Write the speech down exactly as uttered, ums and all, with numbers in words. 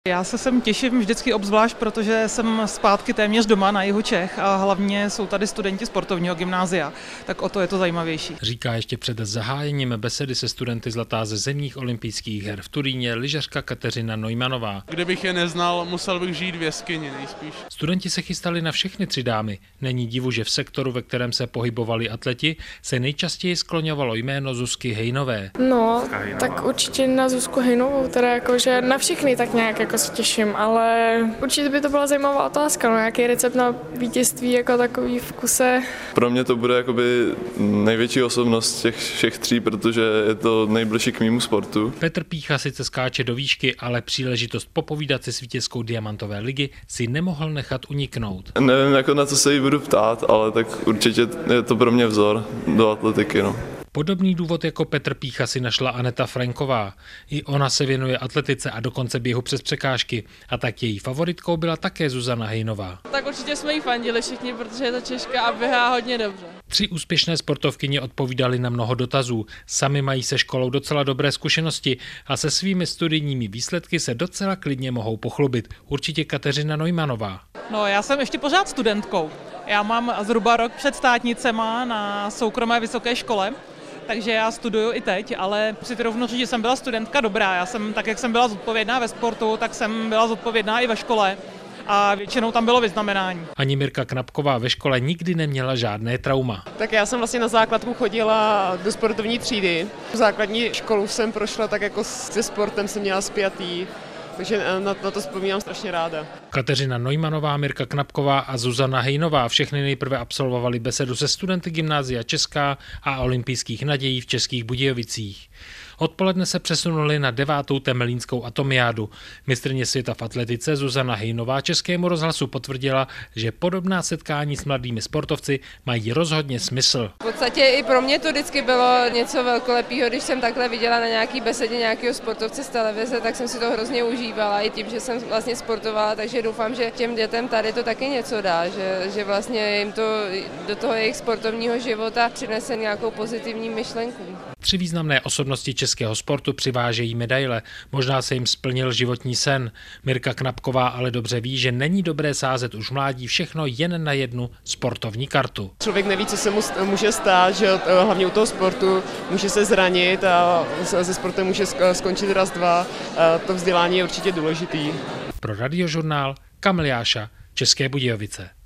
Já se sem těším vždycky obzvlášť, protože jsem zpátky téměř doma na jihu Čech a hlavně jsou tady studenti sportovního gymnázia, tak o to je to zajímavější. Říká ještě před zahájením besedy se studenty zlatá ze zimních olympijských her v Turíně lyžařka Kateřina Neumannová. Kdybych je neznal, musel bych žít v jeskyni nejspíš. Studenti se chystali na všechny tři dámy. Není divu, že v sektoru, ve kterém se pohybovali atleti, se nejčastěji skloňovalo jméno Zuzky Hejnové. No, tak určitě na Zuzku Hejnovou, teda jakože na všechny tak nějak jako se těším, ale určitě by to byla zajímavá otázka, no, jaký recept na vítězství jako takový v kuse. Pro mě to bude jakoby největší osobnost těch všech tří, protože je to nejbližší k mému sportu. Petr Pícha sice skáče do výšky, ale příležitost popovídat se s vítězkou Diamantové ligy si nemohl nechat uniknout. Nevím, jako na co se jí budu ptát, ale tak určitě je to pro mě vzor do atletiky. No. Podobný důvod jako Petr Pícha si našla Aneta Franková. I ona se věnuje atletice a dokonce běhu přes překážky. A tak její favoritkou byla také Zuzana Hejnová. Tak určitě jsme jí fandili všichni, protože je to Češka a běhá hodně dobře. Tři úspěšné sportovkyně odpovídaly na mnoho dotazů. Sami mají se školou docela dobré zkušenosti a se svými studijními výsledky se docela klidně mohou pochlubit. Určitě Kateřina Neumannová. No, já jsem ještě pořád studentkou. Já mám zhruba rok před státnicema na soukromé vysoké škole. Takže já studuju i teď, ale si to rovnou říct, že jsem byla studentka dobrá. Já jsem, tak jak jsem byla zodpovědná ve sportu, tak jsem byla zodpovědná i ve škole a většinou tam bylo vyznamenání. Ani Mirka Knapková ve škole nikdy neměla žádné trauma. Tak já jsem vlastně na základku chodila do sportovní třídy. Základní školu jsem prošla tak jako se sportem jsem měla spjatý. Takže na, na to vzpomínám strašně ráda. Kateřina Neumannová, Mirka Knapková a Zuzana Hejnová všechny nejprve absolvovali besedu se studenty Gymnázia Česká a olympijských nadějí v Českých Budějovicích. Odpoledne se přesunuli na devátou temelínskou atomiádu. Mistryně světa v atletice Zuzana Hejnová Českému rozhlasu potvrdila, že podobná setkání s mladými sportovci mají rozhodně smysl. V podstatě i pro mě to vždycky bylo něco velkolepého, když jsem takhle viděla na nějaký besedě nějakého sportovce z televize, tak jsem si to hrozně užívala i tím, že jsem vlastně sportovala, takže doufám, že těm dětem tady to taky něco dá, že, že vlastně jim to do toho jejich sportovního života přinese nějakou pozitivní myšlenku. Tři významné osobnosti českého sportu přivážejí medaile. Možná se jim splnil životní sen. Mirka Knapková ale dobře ví, že není dobré sázet už mládí všechno jen na jednu sportovní kartu. Člověk neví, co se mu může stát, že hlavně u toho sportu může se zranit a se sportem může skončit raz, dva. To vzdělání je určitě důležitý. Pro Radiožurnál Kamil Jáša, České Budějovice.